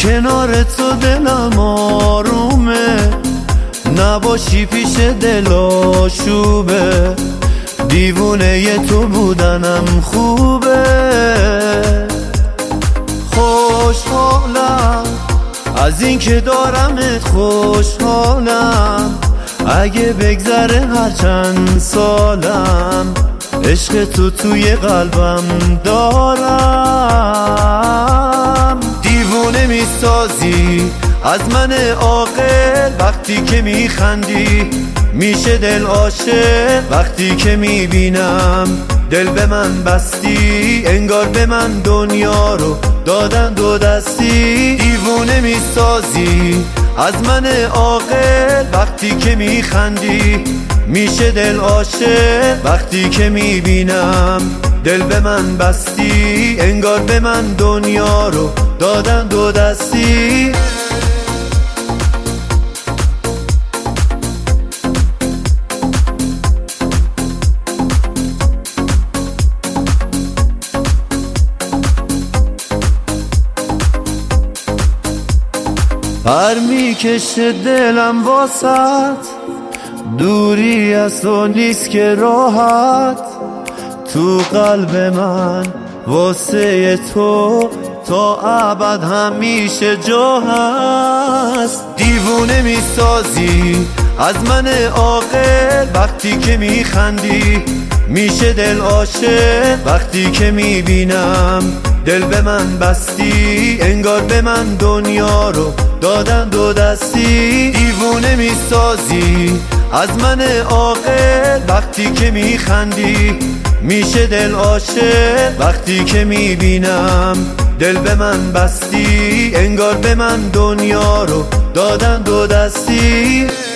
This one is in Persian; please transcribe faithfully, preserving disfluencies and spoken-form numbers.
کنار تو دلم آرومه، نباشی پیش دل آشوبه. دیوونه ی تو بودنم خوبه. خوشحالم از این که دارمت، خوشحالم اگه بگذره هر چند سالم. عشق تو توی قلبم دارم. دیوونه میسازی از من عاقل وقتی که میخندی، میشه دل عاشق وقتی که میبینم. دل به من بستی انگار به من دنیا رو دادن دو دستی. دیوونه میسازی از من عاقل وقتی که میخندی، میشه دل عاشق وقتی که میبینم. دل به من بستی انگار به من دنیا رو دادن دو دستی. پر میکشه دلم واسط، دوری از تو نیست که راحت. تو قلب من واسه تو تا ابد همیشه جا هست. دیوونه میسازی از من عاقل وقتی که میخندی، میشه دل عاشق وقتی که میبینم. دل به من بستی انگار به من دنیا رو دادن دو دستی. دیوونه میسازی از من عاقل وقتی که میخندی، میشه دل عاشق وقتی که میبینم. دل به من بستی انگار به من دنیا رو دادن دو دستی.